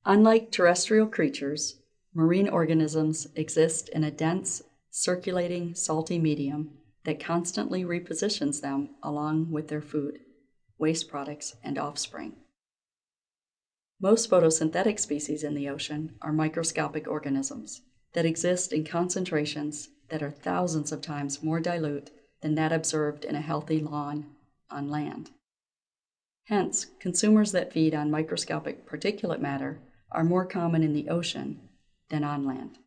Unlike terrestrial creatures, marine organisms exist in a dense, circulating, salty medium that constantly repositions them along with their food, waste products, and offspring. Most photosynthetic species in the ocean are microscopic organisms that exist in concentrations that are thousands of times more dilute than that observed in a healthy lawn on land. Hence, consumers that feed on microscopic particulate matter are more common in the ocean than on land.